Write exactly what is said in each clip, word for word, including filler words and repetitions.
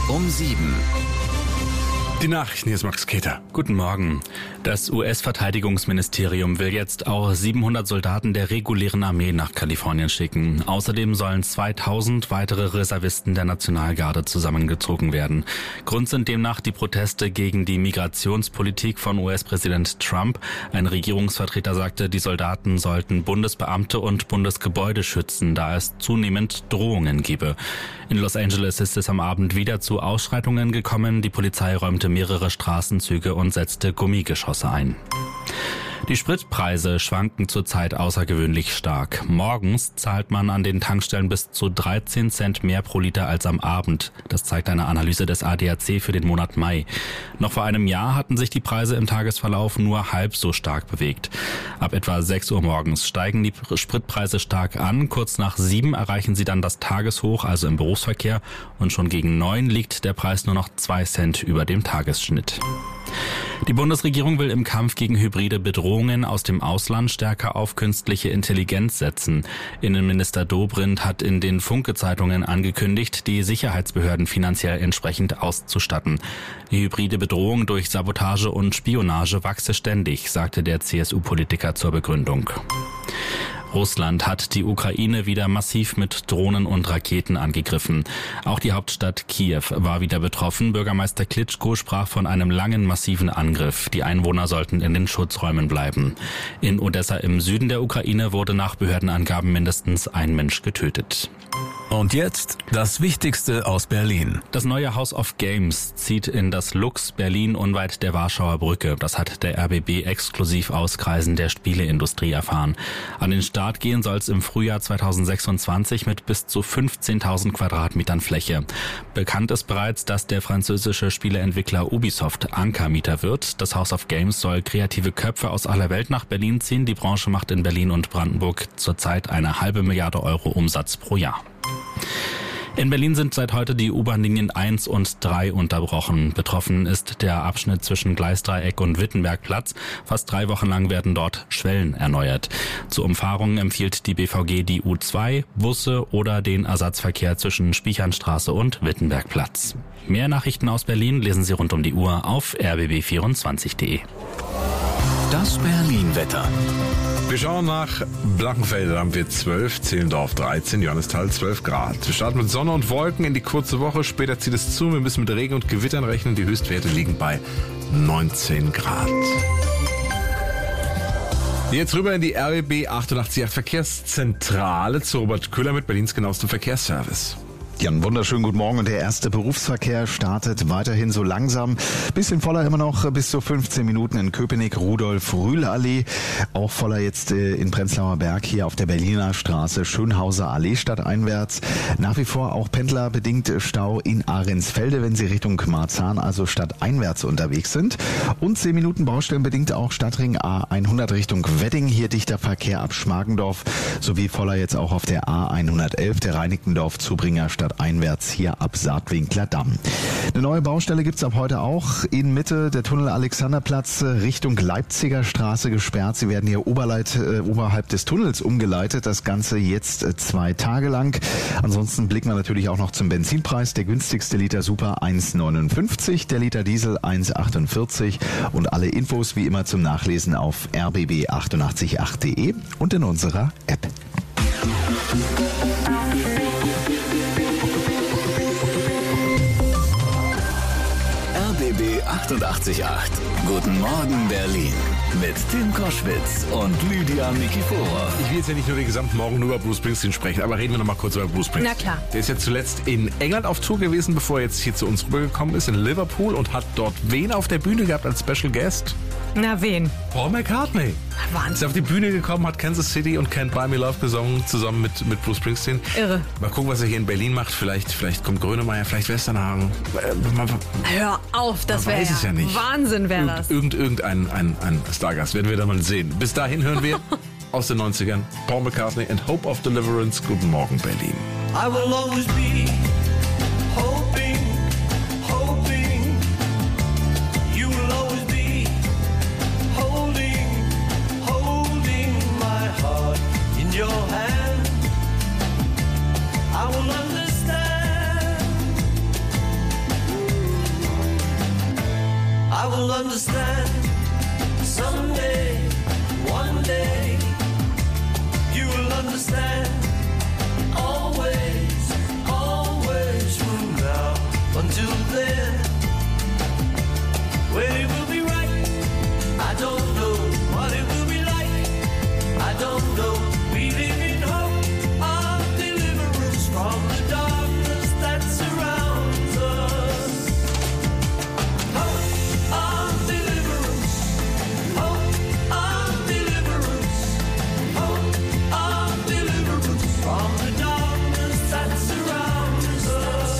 um sieben. Die Nachrichten, hier ist Max Keter. Guten Morgen. Das U S-Verteidigungsministerium will jetzt auch siebenhundert Soldaten der regulären Armee nach Kalifornien schicken. Außerdem sollen zweitausend weitere Reservisten der Nationalgarde zusammengezogen werden. Grund sind demnach die Proteste gegen die Migrationspolitik von U S-Präsident Trump. Ein Regierungsvertreter sagte, die Soldaten sollten Bundesbeamte und Bundesgebäude schützen, da es zunehmend Drohungen gebe. In Los Angeles ist es am Abend wieder zu Ausschreitungen gekommen. Die Polizei räumte mehrere Straßenzüge und setzte Gummigeschosse ein. Die Spritpreise schwanken zurzeit außergewöhnlich stark. Morgens zahlt man an den Tankstellen bis zu dreizehn Cent mehr pro Liter als am Abend. Das zeigt eine Analyse des A D A C für den Monat Mai. Noch vor einem Jahr hatten sich die Preise im Tagesverlauf nur halb so stark bewegt. Ab etwa sechs Uhr morgens steigen die Spritpreise stark an. Kurz nach sieben erreichen sie dann das Tageshoch, also im Berufsverkehr. Und schon gegen neun liegt der Preis nur noch zwei Cent über dem Tagesschnitt. Die Bundesregierung will im Kampf gegen hybride Bedrohungen aus dem Ausland stärker auf künstliche Intelligenz setzen. Innenminister Dobrindt hat in den Funke-Zeitungen angekündigt, die Sicherheitsbehörden finanziell entsprechend auszustatten. Die hybride Bedrohung durch Sabotage und Spionage wachse ständig, sagte der C S U-Politiker zur Begründung. Russland hat die Ukraine wieder massiv mit Drohnen und Raketen angegriffen. Auch die Hauptstadt Kiew war wieder betroffen. Bürgermeister Klitschko sprach von einem langen, massiven Angriff. Die Einwohner sollten in den Schutzräumen bleiben. In Odessa im Süden der Ukraine wurde nach Behördenangaben mindestens ein Mensch getötet. Und jetzt das Wichtigste aus Berlin. Das neue House of Games zieht in das Lux Berlin unweit der Warschauer Brücke. Das hat der R B B exklusiv aus Kreisen der Spieleindustrie erfahren. An den Start gehen soll es im Frühjahr zweitausendsechsundzwanzig mit bis zu fünfzehntausend Quadratmetern Fläche. Bekannt ist bereits, dass der französische Spieleentwickler Ubisoft Ankermieter wird. Das House of Games soll kreative Köpfe aus aller Welt nach Berlin ziehen. Die Branche macht in Berlin und Brandenburg zurzeit eine halbe Milliarde Euro Umsatz pro Jahr. In Berlin sind seit heute die U-Bahn-Linien eins und drei unterbrochen. Betroffen ist der Abschnitt zwischen Gleisdreieck und Wittenbergplatz. Fast drei Wochen lang werden dort Schwellen erneuert. Zur Umfahrung empfiehlt die B V G die U zwei, Busse oder den Ersatzverkehr zwischen Spichernstraße und Wittenbergplatz. Mehr Nachrichten aus Berlin lesen Sie rund um die Uhr auf r b b vierundzwanzig punkt d e. Das Berlin-Wetter. Wir schauen nach Blankenfelde, da haben wir zwölf, Zehlendorf dreizehn, Johannisthal zwölf Grad. Wir starten mit Sonne und Wolken in die kurze Woche, später zieht es zu, wir müssen mit Regen und Gewittern rechnen, die Höchstwerte liegen bei neunzehn Grad. Jetzt rüber in die R B B achtundachtzig Komma acht Verkehrszentrale zu Robert Köhler mit Berlins genauestem Verkehrsservice. Ja, einen wunderschönen guten Morgen und der erste Berufsverkehr startet weiterhin so langsam. Bisschen voller immer noch bis zu fünfzehn Minuten in Köpenick, Rudolf-Rühle-Allee. Auch voller jetzt in Prenzlauer Berg hier auf der Berliner Straße, Schönhauser Allee stadteinwärts. Nach wie vor auch pendlerbedingt Stau in Ahrensfelde, wenn Sie Richtung Marzahn, also stadteinwärts unterwegs sind. Und zehn Minuten baustellenbedingt auch Stadtring A hundert Richtung Wedding. Hier dichter Verkehr ab Schmargendorf sowie voller jetzt auch auf der A hundertelf, der Reinickendorf-Zubringer Stadt einwärts hier ab Saatwinkler Damm. Eine neue Baustelle gibt's ab heute auch in Mitte, der Tunnel Alexanderplatz Richtung Leipziger Straße gesperrt. Sie werden hier Oberleit, äh, oberhalb des Tunnels umgeleitet. Das Ganze jetzt äh, zwei Tage lang. Ansonsten blicken wir natürlich auch noch zum Benzinpreis. Der günstigste Liter Super eins neunundfünfzig, der Liter Diesel eins achtundvierzig und alle Infos wie immer zum Nachlesen auf r b b achtundachtzig Komma acht punkt d e und in unserer App. R B B achtundachtzig Komma acht. Guten Morgen Berlin. Mit Tim Koschwitz und Lydia Nikiforov. Ich will jetzt ja nicht nur den gesamten Morgen nur über Bruce Springsteen sprechen, aber reden wir noch mal kurz über Bruce Springsteen. Na klar. Der ist ja zuletzt in England auf Tour gewesen, bevor er jetzt hier zu uns rübergekommen ist, in Liverpool, und hat dort wen auf der Bühne gehabt als Special Guest? Na, wen? Paul McCartney. Wahnsinn. Ist auf die Bühne gekommen, hat Kansas City und Can't Buy Me Love gesungen, zusammen mit, mit Bruce Springsteen. Irre. Mal gucken, was er hier in Berlin macht. Vielleicht, vielleicht kommt Grönemeyer, vielleicht Westernhagen. Hör auf, das wäre weiß es ja nicht. Wahnsinn, wäre das. Irgend, irgendein ein, ein Stargast werden wir da mal sehen. Bis dahin hören wir aus den neunzigern Paul McCartney and Hope of Deliverance. Guten Morgen, Berlin. I will always be hoping, hoping. You will always be holding, holding my heart in your hand. I will understand will understand someday, one day. You will understand always, always from now until then. When it will be right, I don't know. What it will be like, I don't know. We live in hope of deliverance from the darkness that surrounds us. Hope of deliverance, hope of deliverance, hope of deliverance from the darkness that surrounds us.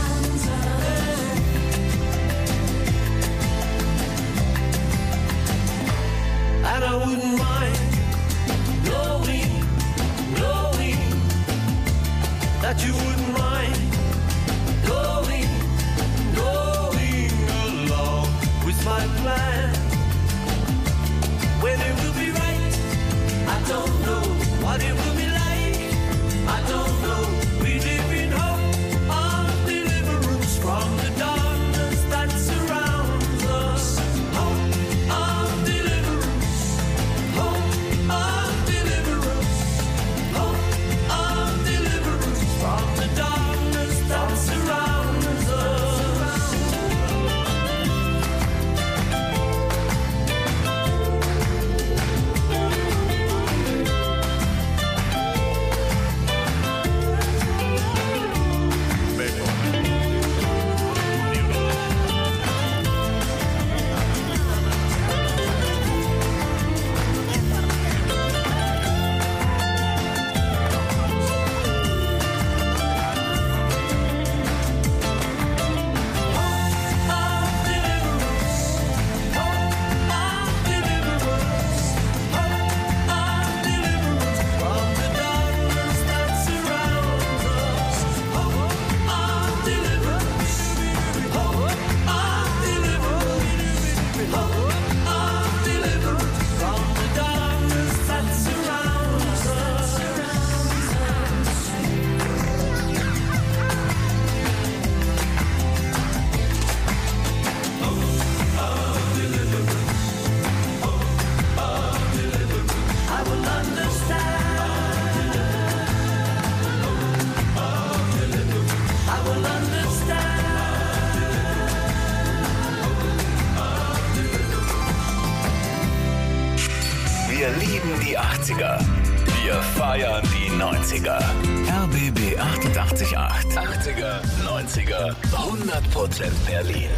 And I wouldn't mind knowing, knowing that you wouldn't mind going, going along with my plan. When it will be right, I don't know. What it will be like, I don't know. We live in hope of deliverance from the darkness that surrounds us. Hope of deliverance, hope of deliverance, hope of deliverance from the darkness that surrounds us. Wir lieben die achtziger. Wir feiern die neunziger. R B B achtundachtzig Komma acht. achtziger, neunziger, hundert Prozent Berlin.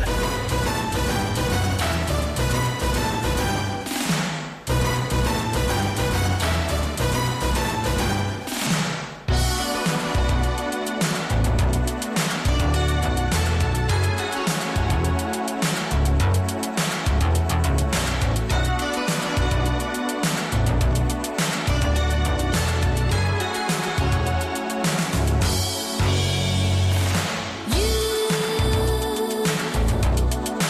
You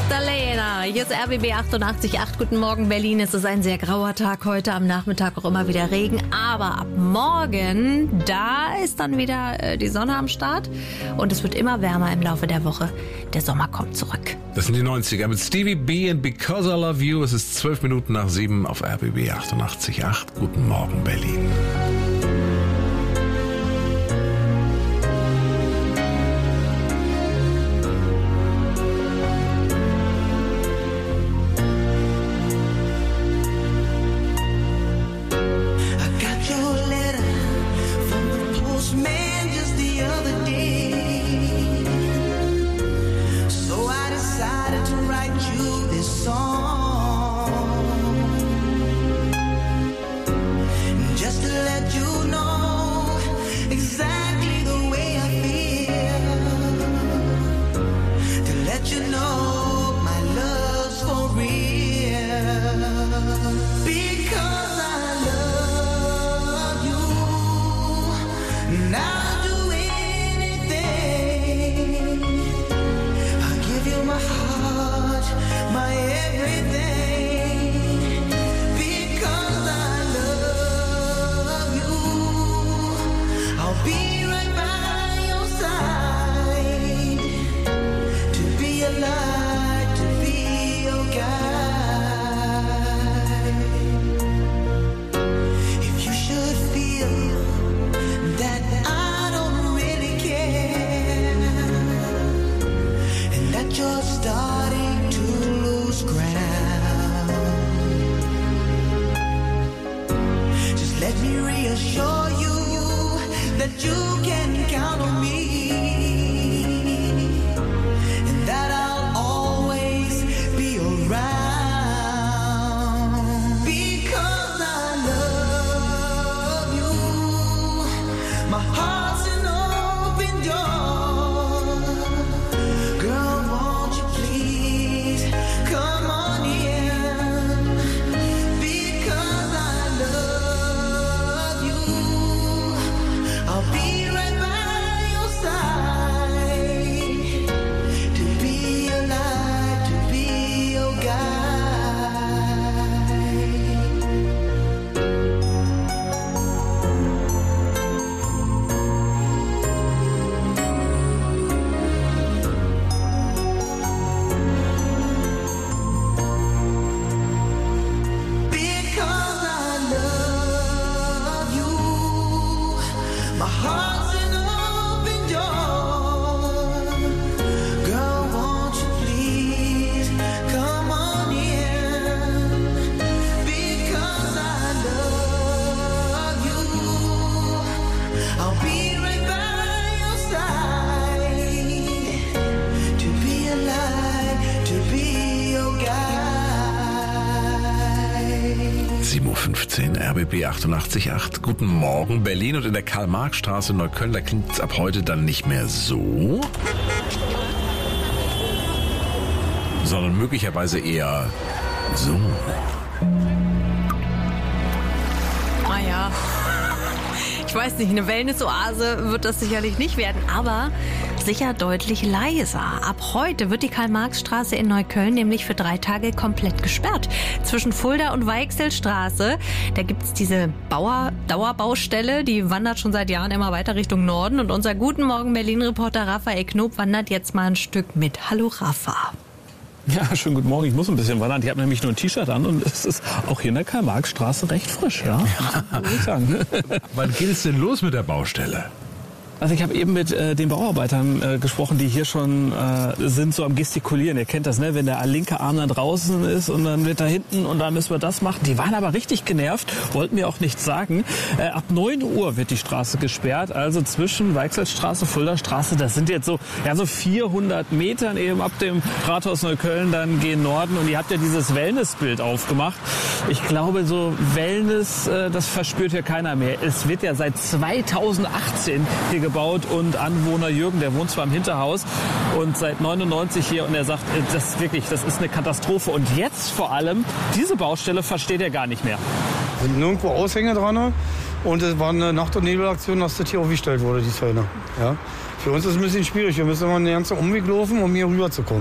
Magdalena. Hier ist R B B achtundachtzig Komma acht. Guten Morgen, Berlin. Es ist ein sehr grauer Tag heute. Am Nachmittag auch immer wieder Regen. Aber ab morgen, da ist dann wieder äh, die Sonne am Start. Und es wird immer wärmer im Laufe der Woche. Der Sommer kommt zurück. Das sind die neunziger mit Stevie B and Because I Love You. Es ist zwölf Minuten nach sieben auf R B B achtundachtzig Komma acht. Guten Morgen, Berlin. sieben Uhr fünfzehn, R B B achtundachtzig Komma acht. Guten Morgen, Berlin. Und in der Karl-Marx-Straße in Neukölln, da klingt es ab heute dann nicht mehr so, sondern möglicherweise eher so. Ah ja. Ich weiß nicht, eine Wellness-Oase wird das sicherlich nicht werden, aber sicher deutlich leiser. Ab heute wird die Karl-Marx-Straße in Neukölln nämlich für drei Tage komplett gesperrt. Zwischen Fulda und Weichselstraße, da gibt's diese Bauer Dauerbaustelle, die wandert schon seit Jahren immer weiter Richtung Norden. Und unser Guten Morgen Berlin-Reporter Raphael Knob wandert jetzt mal ein Stück mit. Hallo Rafa. Ja, schönen guten Morgen. Ich muss ein bisschen wandern. Ich habe nämlich nur ein T-Shirt an und es ist auch hier in der Karl-Marx-Straße recht frisch, ja, ja. Muss ich sagen. Wann geht es denn los mit der Baustelle? Also ich habe eben mit äh, den Bauarbeitern äh, gesprochen, die hier schon äh, sind, so am Gestikulieren. Ihr kennt das, ne? Wenn der linke Arm dann draußen ist und dann wird da hinten und dann müssen wir das machen. Die waren aber richtig genervt, wollten mir auch nichts sagen. Äh, ab neun Uhr wird die Straße gesperrt, also zwischen Weichselstraße, Fuldastraße. Das sind jetzt so, ja, so vierhundert Metern eben ab dem Rathaus Neukölln dann gen Norden. Und ihr habt ja dieses Wellnessbild aufgemacht. Ich glaube, so Wellness, äh, das verspürt hier keiner mehr. Es wird ja seit zweitausendachtzehn hier gebaut und Anwohner Jürgen, der wohnt zwar im Hinterhaus und seit neunundneunzig hier und er sagt, das ist wirklich, das ist eine Katastrophe. Und jetzt vor allem, diese Baustelle versteht er gar nicht mehr. Es sind nirgendwo Aushänge dran und es war eine Nacht- und Nebelaktion, dass das hier aufgestellt wurde, die Zäune. Ja. Für uns ist es ein bisschen schwierig, wir müssen immer einen ganzen Umweg laufen, um hier rüber zu kommen.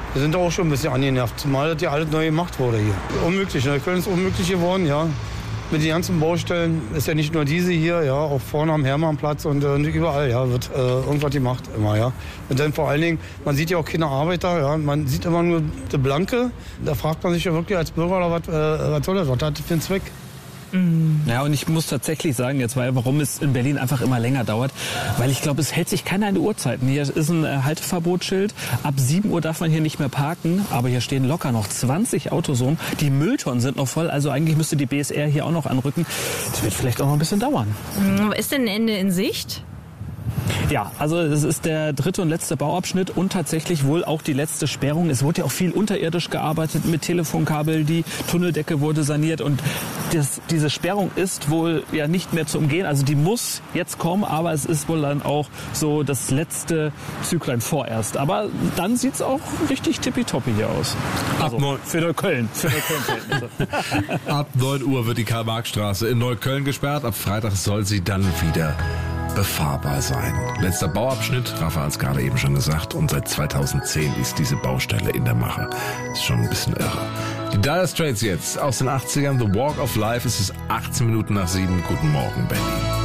Wir sind auch schon ein bisschen angenervt, zumal das ja alles neu gemacht wurde hier. Unmöglich, Neukölln ist unmöglich geworden, ja. Mit den ganzen Baustellen ist ja nicht nur diese hier, ja, auch vorne am Hermannplatz und äh, überall, ja, wird äh, irgendwas gemacht immer, ja. Und dann vor allen Dingen, man sieht ja auch keine Arbeiter, ja, man sieht immer nur die Blanke. Da fragt man sich ja wirklich als Bürger, oder was, äh, was soll das, was hat das für einen Zweck? Ja, und ich muss tatsächlich sagen, jetzt weil, warum es in Berlin einfach immer länger dauert, weil ich glaube, es hält sich keiner an die Uhrzeiten. Hier ist ein äh, Halteverbotsschild. Ab sieben Uhr darf man hier nicht mehr parken, aber hier stehen locker noch zwanzig Autos rum. Die Mülltonnen sind noch voll, also eigentlich müsste die B S R hier auch noch anrücken. Das wird vielleicht auch noch ein bisschen dauern. Ist denn ein Ende in Sicht? Ja, also es ist der dritte und letzte Bauabschnitt und tatsächlich wohl auch die letzte Sperrung. Es wurde ja auch viel unterirdisch gearbeitet mit Telefonkabel, die Tunneldecke wurde saniert und das, diese Sperrung ist wohl ja nicht mehr zu umgehen. Also die muss jetzt kommen, aber es ist wohl dann auch so das letzte Züglein vorerst. Aber dann sieht's auch richtig tippitoppi hier aus. Also Ab neun- für Neukölln. Für Neukölln. Ab neun Uhr wird die Karl-Marx-Straße in Neukölln gesperrt. Ab Freitag soll sie dann wieder befahrbar sein. Letzter Bauabschnitt, Rafa hat es gerade eben schon gesagt, und seit zweitausendzehn ist diese Baustelle in der Mache. Ist schon ein bisschen irre. Die Dire Straits jetzt aus den achtzigern, The Walk of Life, es ist achtzehn Minuten nach sieben. Guten Morgen, Berlin.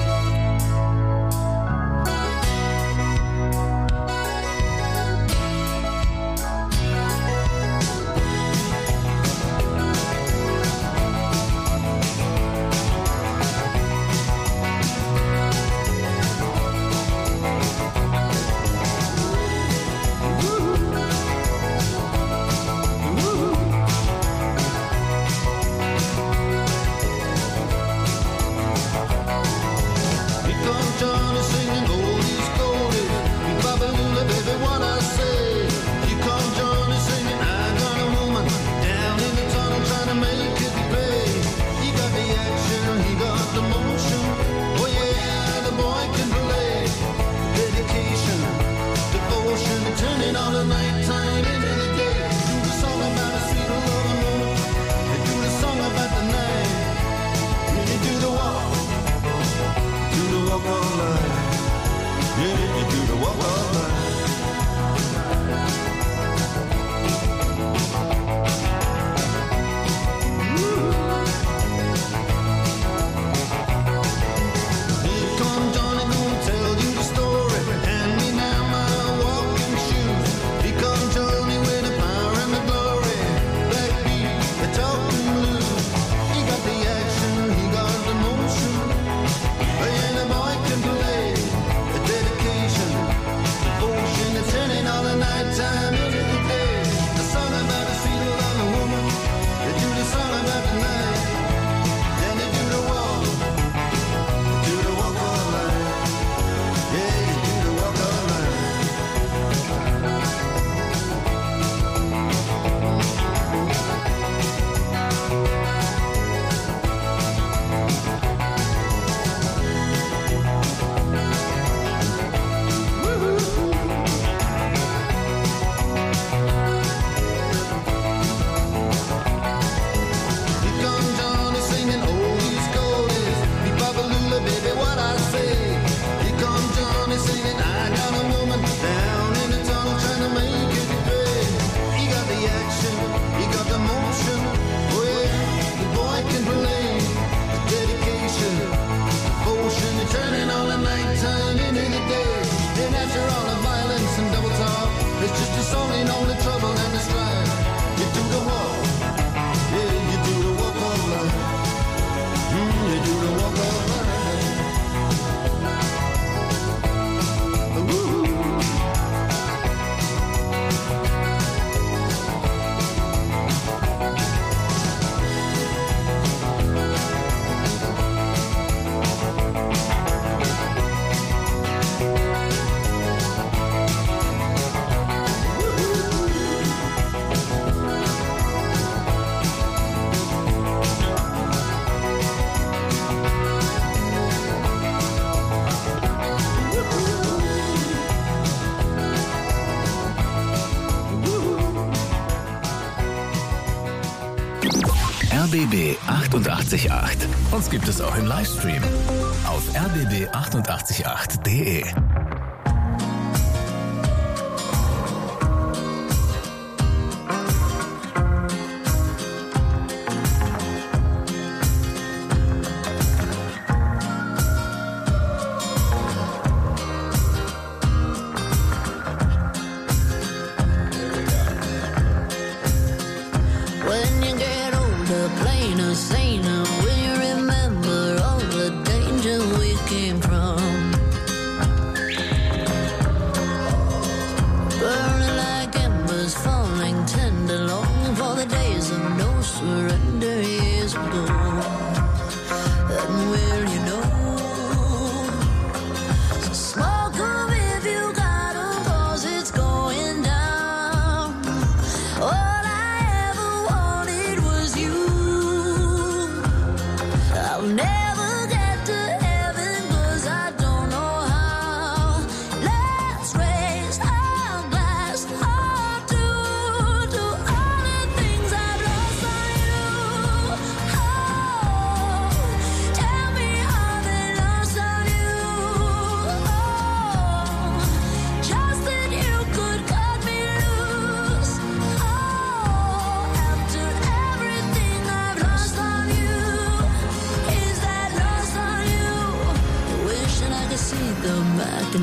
R B B achtundachtzig Komma acht. Uns gibt es auch im Livestream auf r b b achtundachtzig Komma acht punkt d e.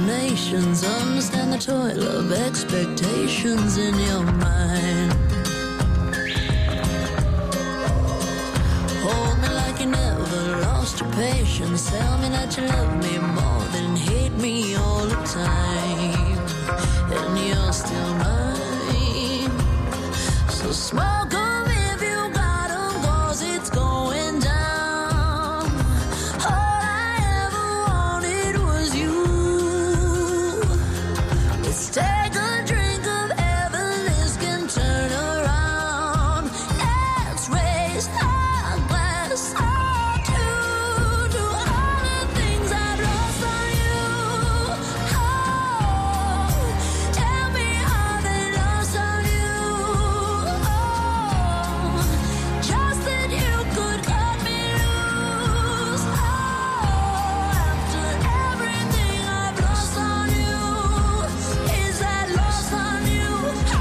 explanations. Understand the toil of expectations in your mind. Hold me like you never lost your patience. Tell me that you love me more than hate me all the time. And you're still mine. So smoke on if you got 'em, 'cause it's going down. All I ever wanted was you. Let's take a drink of heaven, this can turn around. Let's raise our glass all to, to all the things I've lost on you. Oh, tell me how they lost on you. Oh, just that you could cut me loose. Oh, after everything I've lost on you, is that lost on you? Oh,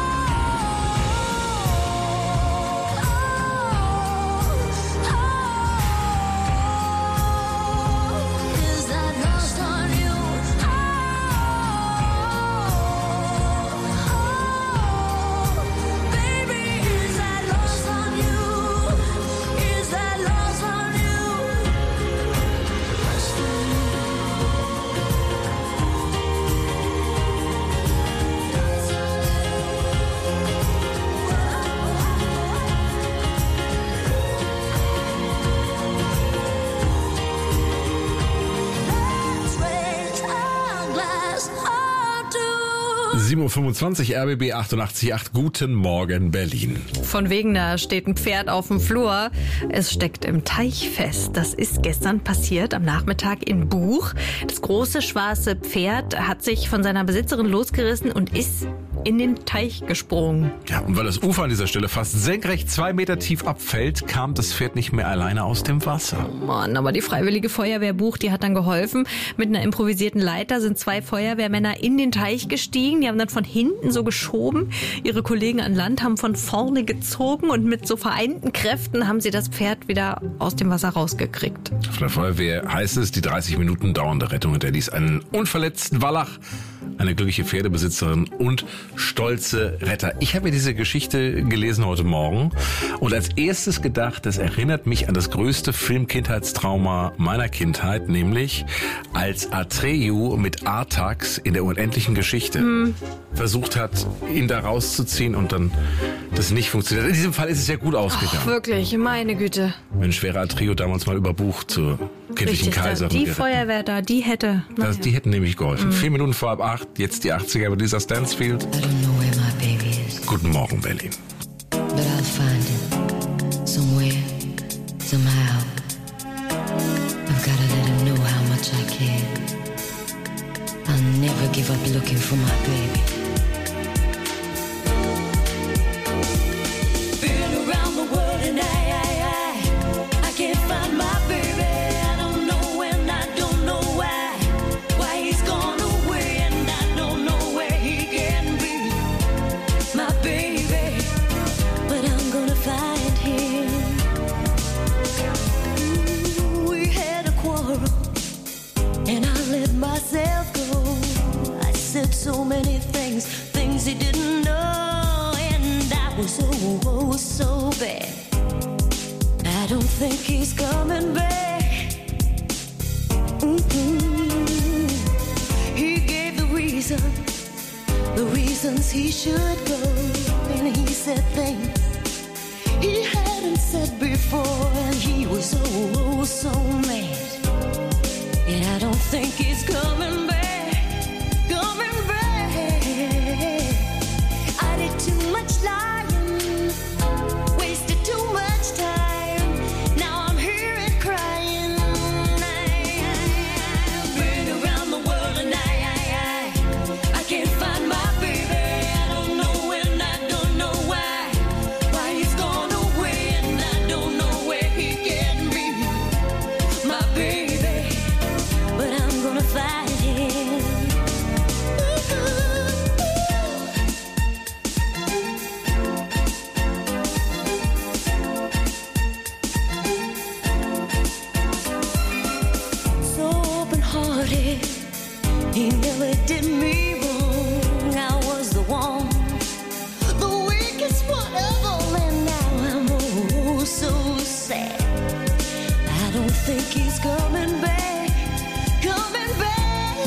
oh, is that lost on you? Oh, baby, is that lost on you? Is that lost on you? Lost on you. Let's raise our glass all to sieben Uhr fünfundzwanzig, R B B achtundachtzig Komma acht. Guten Morgen, Berlin. Von wegen, da steht ein Pferd auf dem Flur. Es steckt im Teich fest. Das ist gestern passiert am Nachmittag in Buch. Das große schwarze Pferd hat sich von seiner Besitzerin losgerissen und ist in den Teich gesprungen. Ja, und weil das Ufer an dieser Stelle fast senkrecht zwei Meter tief abfällt, kam das Pferd nicht mehr alleine aus dem Wasser. Mann, aber die Freiwillige Feuerwehr Buch, die hat dann geholfen. Mit einer improvisierten Leiter sind zwei Feuerwehrmänner in den Teich gestiegen. Die haben dann von hinten so geschoben. Ihre Kollegen an Land haben von vorne gezogen und mit so vereinten Kräften haben sie das Pferd wieder aus dem Wasser rausgekriegt. Von der Feuerwehr heißt es, die dreißig Minuten dauernde Rettung hinterließ einen unverletzten Wallach, eine glückliche Pferdebesitzerin und stolze Retter. Ich habe mir diese Geschichte gelesen heute Morgen und als erstes gedacht, das erinnert mich an das größte Filmkindheitstrauma meiner Kindheit, nämlich als Atreyu mit Artax in der unendlichen Geschichte hm. versucht hat, ihn da rauszuziehen und dann das nicht funktioniert. In diesem Fall ist es ja gut ausgegangen. Ach, wirklich, meine Güte. Mensch, wäre Atreyu damals mal überbucht zur kindlichen Richtig, Kaiserin. die geritten. Feuerwehr da, die hätte... Das, naja. die hätten nämlich geholfen. Mhm. Vier Minuten vor halb acht, jetzt die achtziger mit Lisa Stansfield. I don't know where my baby is, Guten Morgen, Berlin. but I'll find him somewhere, somehow. I've gotta let him know how much I care. I'll never give up looking for my baby. Been around the world and I, I, I, I can't find my baby. I don't know when, I don't know why. Why he's gone away and I don't know where he can be. My baby, but I'm gonna find him. Ooh, we had a quarrel and I let myself go. I said so many things, things he didn't know, and I was oh, oh so bad. I don't think he's coming back. Mm-mm. He gave the reason, the reasons he should go, and he said things he hadn't said before, and he was oh, oh so mad. And I don't think he's coming back, coming back. I did too much lying, wasted too much time. Now I'm here and crying. I've been around the world and I, I, I, I can't find my baby. I don't know when, I don't know why. Why he's gone away and I don't know where he can be. My baby, but I'm gonna find think he's coming back, coming back.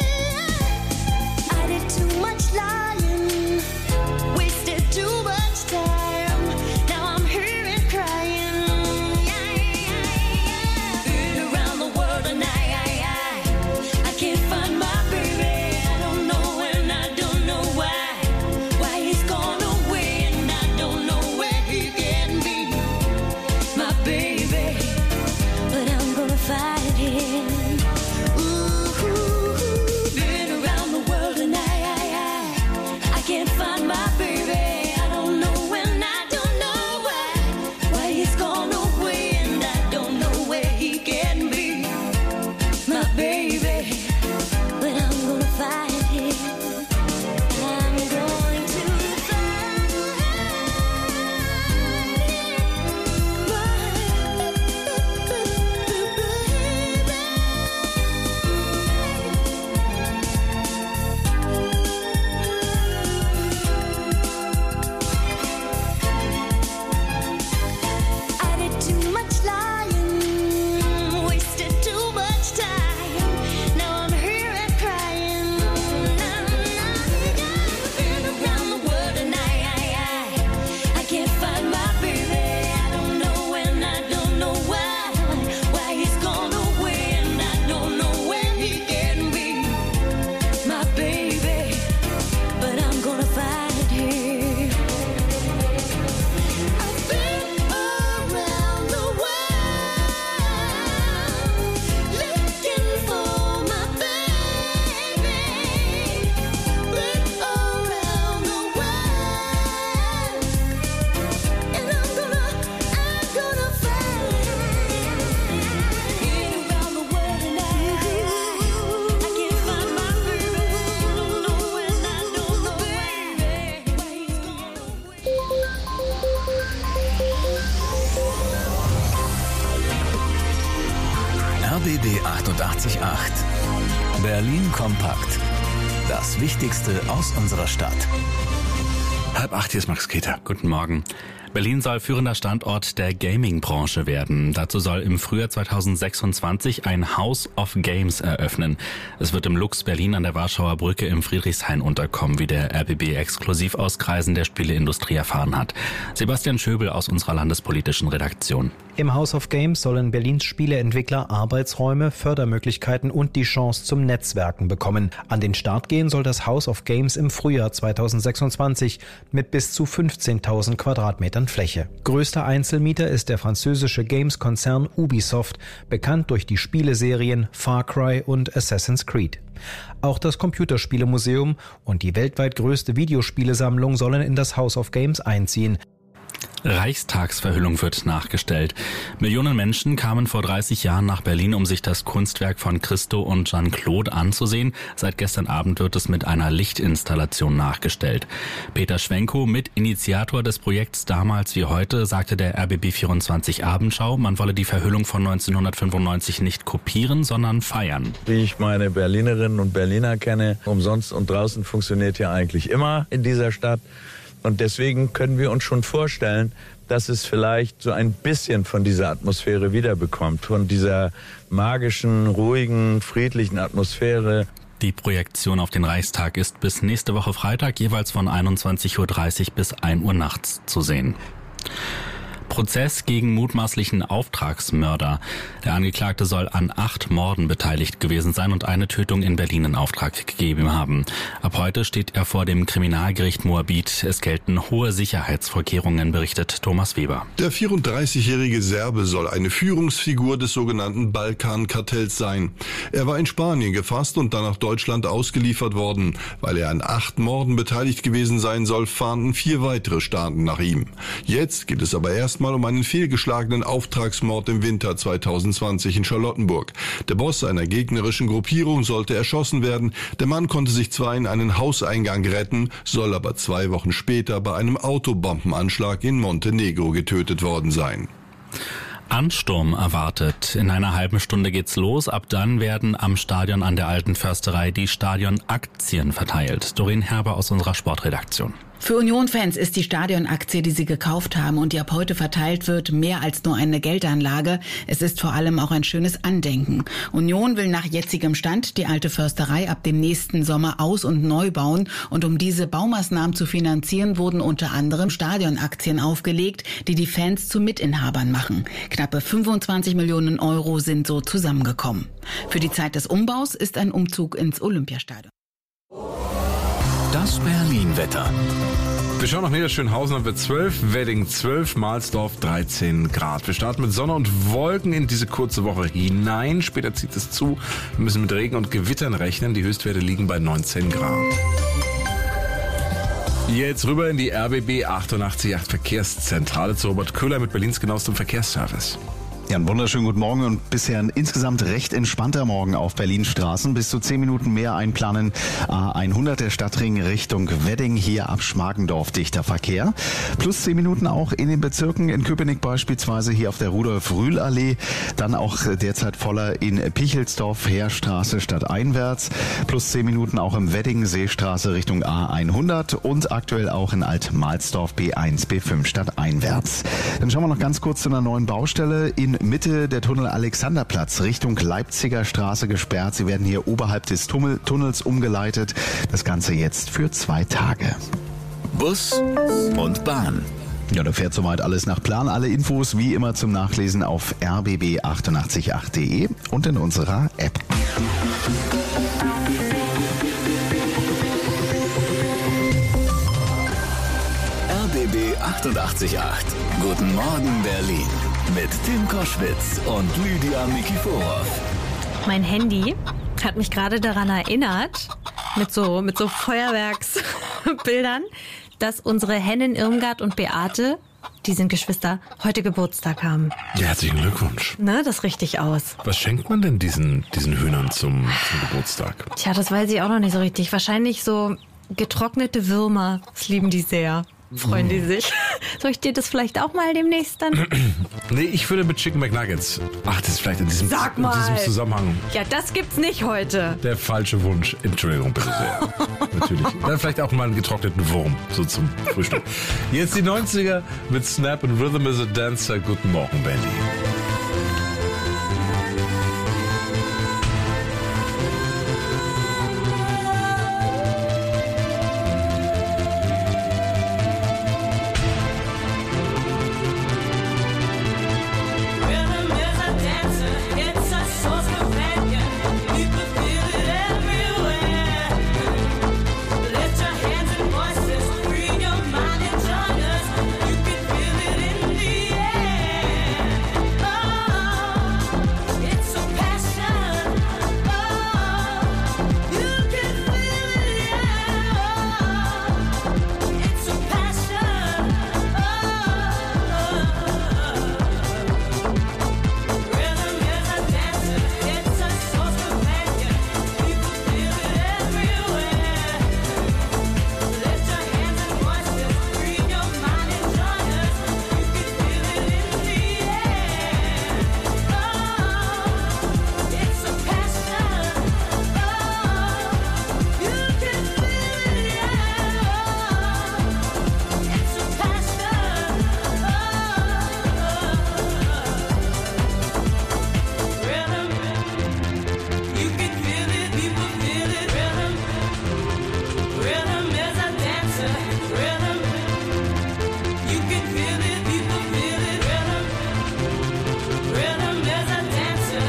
I did too much lying, wasted too much time. Now I'm here and crying. Yeah, yeah, yeah. Been around the world and I, I, I, I can't find my baby. I don't know and I don't know why, why he's gone away and I don't know where he can be, my baby. But I'm gonna find him. Ooh, been around the world and I, I, I, I can't find my baby. I don't know and I don't know why, why he's gone away and I don't know where he can be, my baby. But I'm gonna find him. I'm going to find I did too much lying, wasted too much time. Now I'm here and crying. Been around the world and I, I, I, I can't find my baby. I don't know and I don't know why, why he's gone away and I don't know where he can be, my baby. But I'm gonna find him. I've been around the world looking for my baby. Been around the world, and I'm gonna, I'm gonna find him. Been around the world and I, I can't find my baby. I don't know and I don't know why, why he's gone away. R B B achtundachtzig Komma acht. Berlin kompakt. Das Wichtigste aus unserer Stadt. Halb acht, hier ist Max Keter. Guten Morgen. Berlin soll führender Standort der Gaming-Branche werden. Dazu soll im Frühjahr zweitausendsechsundzwanzig ein House of Games eröffnen. Es wird im Lux Berlin an der Warschauer Brücke im Friedrichshain unterkommen, wie der R B B exklusiv aus Kreisen der Spieleindustrie erfahren hat. Sebastian Schöbel aus unserer landespolitischen Redaktion. Im House of Games sollen Berlins Spieleentwickler Arbeitsräume, Fördermöglichkeiten und die Chance zum Netzwerken bekommen. An den Start gehen soll das House of Games im Frühjahr zweitausendsechsundzwanzig mit bis zu fünfzehntausend Quadratmetern Fläche. Größter Einzelmieter ist der französische Games-Konzern Ubisoft, bekannt durch die Spieleserien Far Cry und Assassin's Creed. Auch das Computerspielemuseum und die weltweit größte Videospielesammlung sollen in das House of Games einziehen. Reichstagsverhüllung wird nachgestellt. Millionen Menschen kamen vor dreißig Jahren nach Berlin, um sich das Kunstwerk von Christo und Jean-Claude anzusehen. Seit gestern Abend wird es mit einer Lichtinstallation nachgestellt. Peter Schwenkow, Mitinitiator des Projekts Damals wie heute, sagte der R B B vierundzwanzig Abendschau, man wolle die Verhüllung von neunzehnhundertfünfundneunzig nicht kopieren, sondern feiern. Wie ich meine Berlinerinnen und Berliner kenne, umsonst und draußen funktioniert ja eigentlich immer in dieser Stadt. Und deswegen können wir uns schon vorstellen, dass es vielleicht so ein bisschen von dieser Atmosphäre wiederbekommt, von dieser magischen, ruhigen, friedlichen Atmosphäre. Die Projektion auf den Reichstag ist bis nächste Woche Freitag jeweils von einundzwanzig Uhr dreißig bis ein Uhr nachts zu sehen. Prozess gegen mutmaßlichen Auftragsmörder. Der Angeklagte soll an acht Morden beteiligt gewesen sein und eine Tötung in Berlin in Auftrag gegeben haben. Ab heute steht er vor dem Kriminalgericht Moabit. Es gelten hohe Sicherheitsvorkehrungen, berichtet Thomas Weber. Der vierunddreißigjährige Serbe soll eine Führungsfigur des sogenannten Balkankartells sein. Er war in Spanien gefasst und dann nach Deutschland ausgeliefert worden. Weil er an acht Morden beteiligt gewesen sein soll, fahnden vier weitere Staaten nach ihm. Jetzt geht es aber erst mal um einen fehlgeschlagenen Auftragsmord im Winter zweitausendzwanzig in Charlottenburg. Der Boss einer gegnerischen Gruppierung sollte erschossen werden. Der Mann konnte sich zwar in einen Hauseingang retten, soll aber zwei Wochen später bei einem Autobombenanschlag in Montenegro getötet worden sein. Ansturm erwartet. In einer halben Stunde geht's los. Ab dann werden am Stadion an der Alten Försterei die Stadionaktien verteilt. Doreen Herber aus unserer Sportredaktion. Für Union-Fans ist die Stadionaktie, die sie gekauft haben und die ab heute verteilt wird, mehr als nur eine Geldanlage. Es ist vor allem auch ein schönes Andenken. Union will nach jetzigem Stand die alte Försterei ab dem nächsten Sommer aus- und neu bauen. Und um diese Baumaßnahmen zu finanzieren, wurden unter anderem Stadionaktien aufgelegt, die die Fans zu Mitinhabern machen. Knappe fünfundzwanzig Millionen Euro sind so zusammengekommen. Für die Zeit des Umbaus ist ein Umzug ins Olympiastadion. Das Berlin-Wetter. Wir schauen nach Niederschönhausen, haben wir zwölf, Wedding zwölf, Mahlsdorf dreizehn Grad. Wir starten mit Sonne und Wolken in diese kurze Woche hinein. Später zieht es zu. Wir müssen mit Regen und Gewittern rechnen. Die Höchstwerte liegen bei neunzehn Grad. Jetzt rüber in die R B B achtundachtzig Komma acht Verkehrszentrale zu Robert Köhler mit Berlins genauestem Verkehrsservice. Ja, einen wunderschönen guten Morgen und bisher ein insgesamt recht entspannter Morgen auf Berlins Straßen. Bis zu zehn Minuten mehr einplanen. A hundert der Stadtring Richtung Wedding, hier ab Schmargendorf dichter Verkehr. Plus zehn Minuten auch in den Bezirken, in Köpenick beispielsweise hier auf der Rudolf-Rühl-Allee. Dann auch derzeit voller in Pichelsdorf, Heerstraße stadteinwärts. Plus zehn Minuten auch im Wedding, Seestraße Richtung A hundert und aktuell auch in Alt-Mahlsdorf B eins, B fünf stadteinwärts. Dann schauen wir noch ganz kurz zu einer neuen Baustelle in Mitte der Tunnel Alexanderplatz Richtung Leipziger Straße gesperrt. Sie werden hier oberhalb des Tunnel, Tunnels umgeleitet. Das Ganze jetzt für zwei Tage. Bus und Bahn. Ja, da fährt soweit alles nach Plan. Alle Infos wie immer zum Nachlesen auf r b b achtundachtzig Komma acht punkt de und in unserer App. R B B achtundachtzig Komma acht. Guten Morgen Berlin. Mit Tim Koschwitz und Lydia Nikiforov. Mein Handy hat mich gerade daran erinnert, mit so, mit so Feuerwerksbildern, dass unsere Hennen Irmgard und Beate, die sind Geschwister, heute Geburtstag haben. Ja, herzlichen Glückwunsch. Ne, das richtig aus. Was schenkt man denn diesen, diesen Hühnern zum, zum Geburtstag? Tja, das weiß ich auch noch nicht so richtig. Wahrscheinlich so getrocknete Würmer. Das lieben die sehr. Freuen die sich. Soll ich dir das vielleicht auch mal demnächst dann? Nee, ich würde mit Chicken McNuggets. Ach, das ist vielleicht in diesem, Sag in mal. diesem Zusammenhang Ja, das gibt's nicht heute. der falsche Wunsch. Entschuldigung, bitte sehr. Natürlich. Dann vielleicht auch mal einen getrockneten Wurm, so zum Frühstück. Jetzt die neunziger mit Snap and Rhythm is a Dancer. Guten Morgen, Benny. Rhythm is a dancer, it's a soul's companion. People feel it everywhere. Lift your hands and voices, free your mind and join us. You can feel it in the air. Oh, it's a passion. Oh, you can feel it, yeah. It's a passion. Oh. Rhythm is a dancer, it's a soul's companion. People feel it everywhere. Lift your hands and voices, free your mind and join us. You can feel it in the air. Oh, it's a passion. Oh, you can feel it, yeah. It's a passion. Rhythm, you can feel it, people feel it. Rhythm, rhythm is a dancer. Rhythm, you can feel it, people feel it. Rhythm, rhythm is a dancer.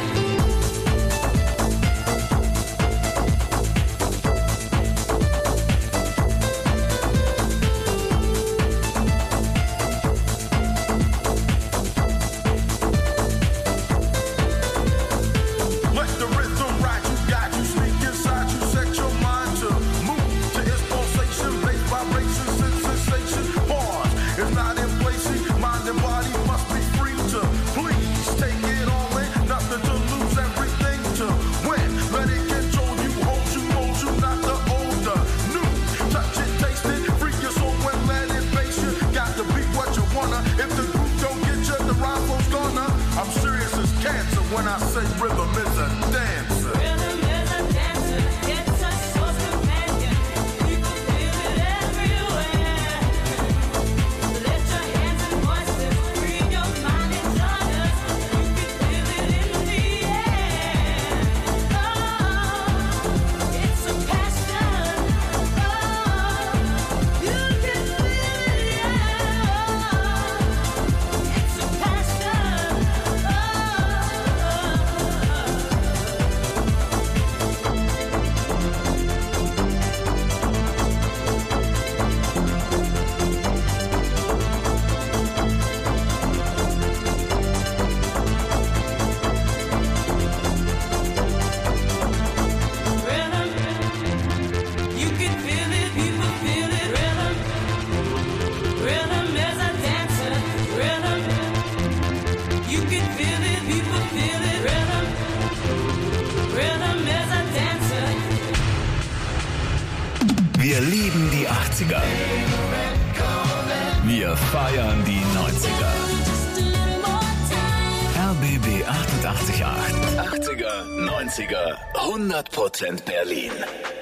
Let the rhythm ride you, guide you, sneak inside you, set your mind to move to its pulsation, bass vibration, sense sensation. Pause, it's not in place. See, mind and body must be free to please take it all in, nothing to lose, everything to win. Let it control you, hold you, mold you, not the older, new. Touch it, taste it, free your soul and let it face you. Got to be what you wanna. If the group don't get you, the rival's gonna. I'm serious as cancer when I say rhythm is a dancer. Rhythm is a dancer, it's a soul's companion. People feel it everywhere. achtziger. Wir feiern die neunziger. R B B achtundachtzig Komma acht. achtziger, neunziger, hundert Prozent Berlin.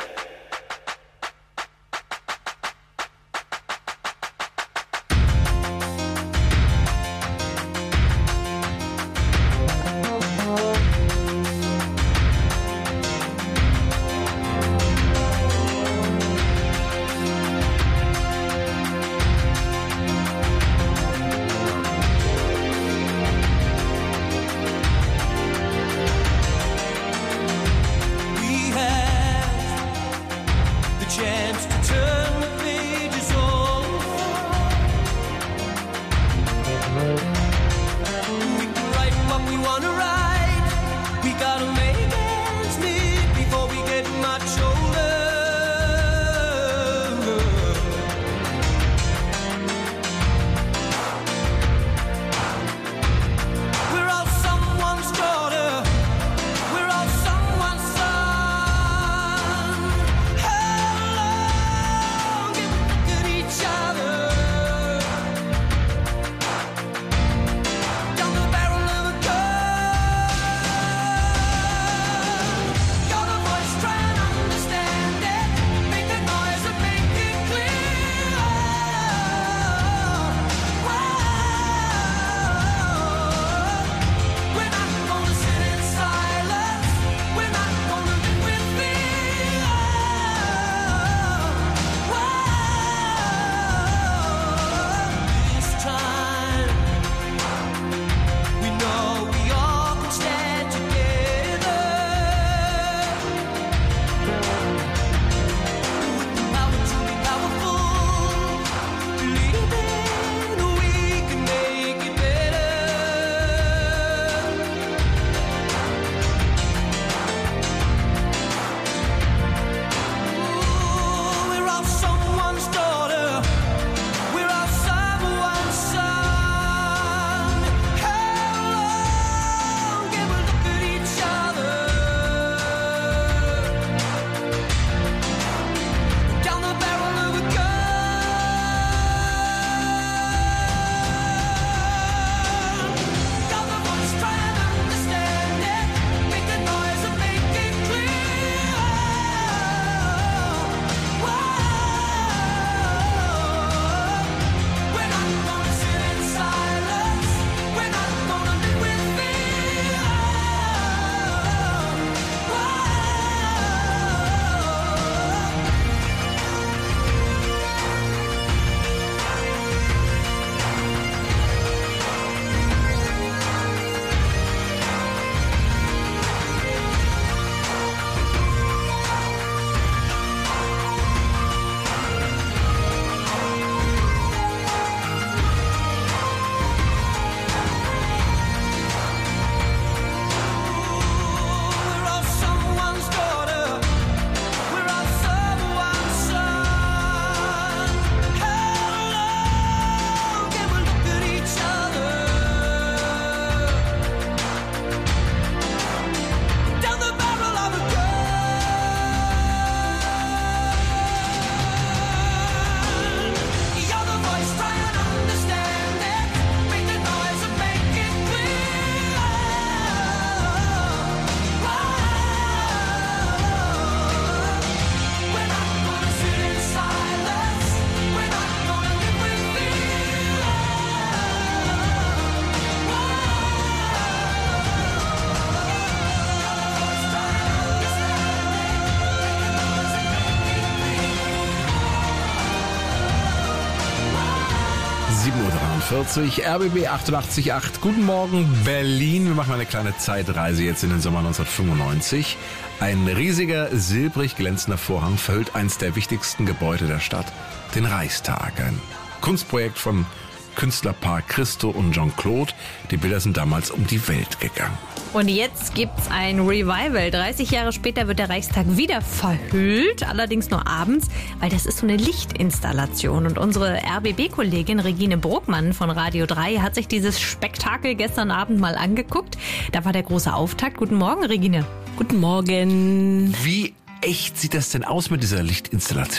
sieben Uhr dreiundvierzig, R B B achtundachtzig Komma acht. Guten Morgen, Berlin. Wir machen eine kleine Zeitreise jetzt in den Sommer neunzehnhundertfünfundneunzig. Ein riesiger, silbrig glänzender Vorhang verhüllt eins der wichtigsten Gebäude der Stadt, den Reichstag. Ein Kunstprojekt von Künstlerpaar Christo und Jean-Claude. Die Bilder sind damals um die Welt gegangen. Und jetzt gibt's ein Revival. dreißig Jahre später wird der Reichstag wieder verhüllt, allerdings nur abends, weil das ist so eine Lichtinstallation. Und unsere R B B-Kollegin Regine Bruckmann von Radio drei hat sich dieses Spektakel gestern Abend mal angeguckt. Da war der große Auftakt. Guten Morgen, Regine. Guten Morgen. Wie echt sieht das denn aus mit dieser Lichtinstallation?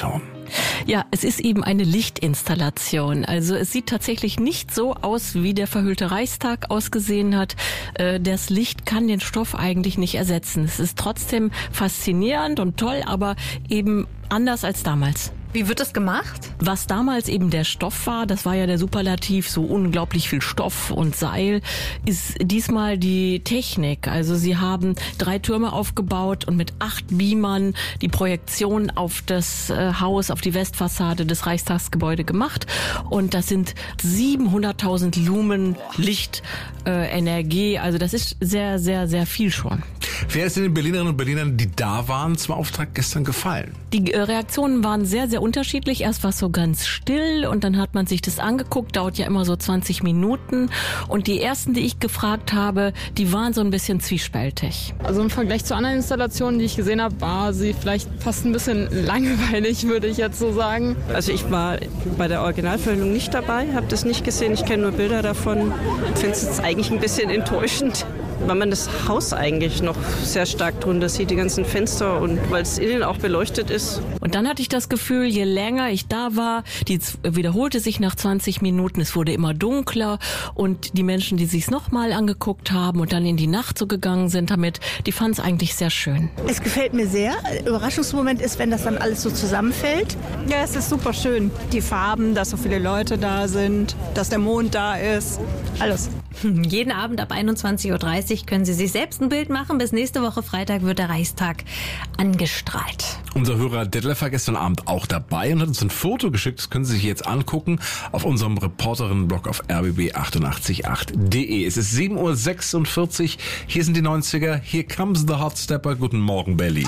Ja, es ist eben eine Lichtinstallation. Also es sieht tatsächlich nicht so aus, wie der verhüllte Reichstag ausgesehen hat. Äh, Das Licht kann den Stoff eigentlich nicht ersetzen. Es ist trotzdem faszinierend und toll, aber eben anders als damals. Wie wird das gemacht? Was damals eben der Stoff war, das war ja der Superlativ, so unglaublich viel Stoff und Seil, ist diesmal die Technik. Also sie haben drei Türme aufgebaut und mit acht Beamern die Projektion auf das äh, Haus, auf die Westfassade des Reichstagsgebäude gemacht. Und das sind siebenhunderttausend Lumen Lichtenergie. Äh, also das ist sehr, sehr, sehr viel schon. Wer ist denn den Berlinerinnen und Berlinern, die da waren, zum Auftrag gestern gefallen? Die äh, Reaktionen waren sehr, sehr unterschiedlich. Erst war es so ganz still und dann hat man sich das angeguckt, dauert ja immer so zwanzig Minuten. Und die ersten, die ich gefragt habe, die waren so ein bisschen zwiespältig. Also im Vergleich zu anderen Installationen, die ich gesehen habe, war sie vielleicht fast ein bisschen langweilig, würde ich jetzt so sagen. Also ich war bei der Originalverfilmung nicht dabei, habe das nicht gesehen, ich kenne nur Bilder davon. Ich finde es jetzt eigentlich ein bisschen enttäuschend, weil man das Haus eigentlich noch sehr stark drunter sieht, die ganzen Fenster und weil es innen auch beleuchtet ist. Und dann hatte ich das Gefühl, je länger ich da war, die wiederholte sich nach zwanzig Minuten, es wurde immer dunkler und die Menschen, die sich es nochmal angeguckt haben und dann in die Nacht so gegangen sind damit, die fanden es eigentlich sehr schön. Es gefällt mir sehr. Überraschungsmoment ist, wenn das dann alles so zusammenfällt. Ja, es ist super schön. Die Farben, dass so viele Leute da sind, dass der Mond da ist, alles. Jeden Abend ab einundzwanzig Uhr dreißig können Sie sich selbst ein Bild machen. Bis nächste Woche Freitag wird der Reichstag angestrahlt. Unser Hörer Detlef war gestern Abend auch dabei und hat uns ein Foto geschickt. Das können Sie sich jetzt angucken auf unserem Reporterinnenblog auf r b b achtundachtzig punkt acht punkt d e. Es ist sieben Uhr sechsundvierzig. Hier sind die neunziger. Hier comes the Hot Stepper. Guten Morgen, Berlin.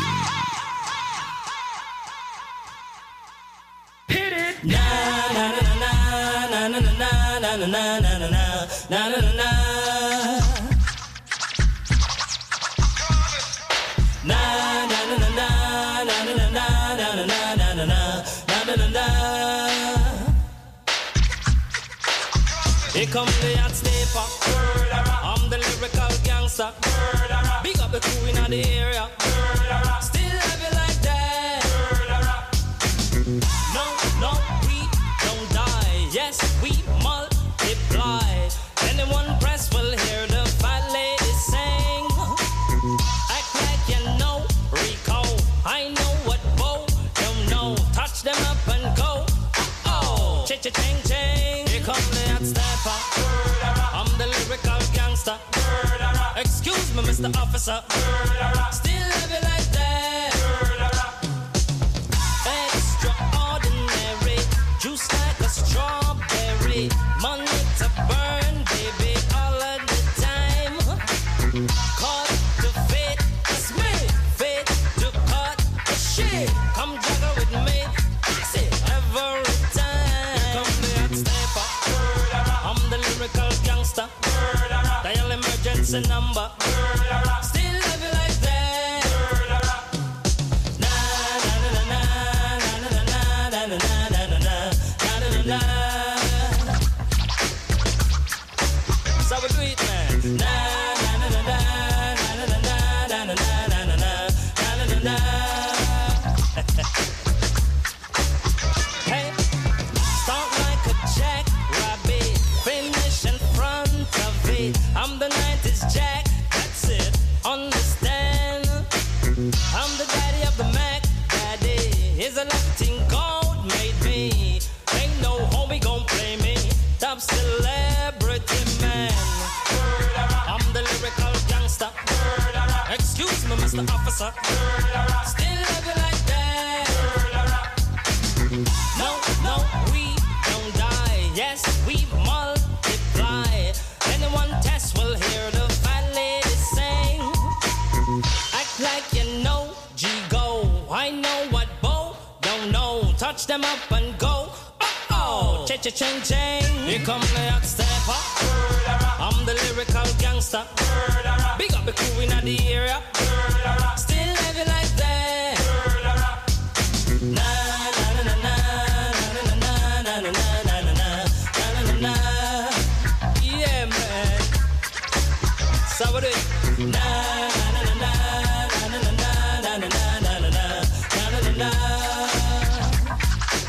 Here come the hot stepper. I'm the lyrical gangster. Big up the crew in the area. Still have it like that. No, no, we don't die. Yes, we multiply. Anyone press will hear the fat lady sing. Act like you know Rico. I know what Bo don't know. Touch them up and go. Oh, cha-cha-ching, ching. Here come the hot stepper. I'm the lyrical gangster. Excuse me, Mister Officer. Still have it like that. Extraordinary. Juice like a strawberry. Money to burn, baby, all of the time. Caught to fit, it's me. Fit to cut the shit. Come juggle with me. Fix it every time. Come the hot stepper. I'm the lyrical gangster. Dial emergency number. Still have it like that. Na na na na na na na na na na na na na na. So we do it, man. Na na na na na na na na na na na na na na na. Hey, start like a jackrabbit, finish in front of it. I'm the nineties Jack, that's it. Understand? I'm the daddy of the Mac Daddy. Is a Latin gold made me. Ain't no homie gon' play me. Top celebrity man. I'm the lyrical gangster. Excuse me, Mister Officer. Still have it like that. No, no, we don't die. Yes, we multiply. Anyone test will hear the fat lady sing. Act like you know G-Go. I know what Bo don't know. Touch them up and go. Oh, cha-cha-ching-ching. Here come the hot stepper. I'm the lyrical gangster. Big up the crew in the area. Still have it like that. Na na na na na na na na na na na na na na. Yeah, man. So we do it. Na na na na na na na na na na na na na na na.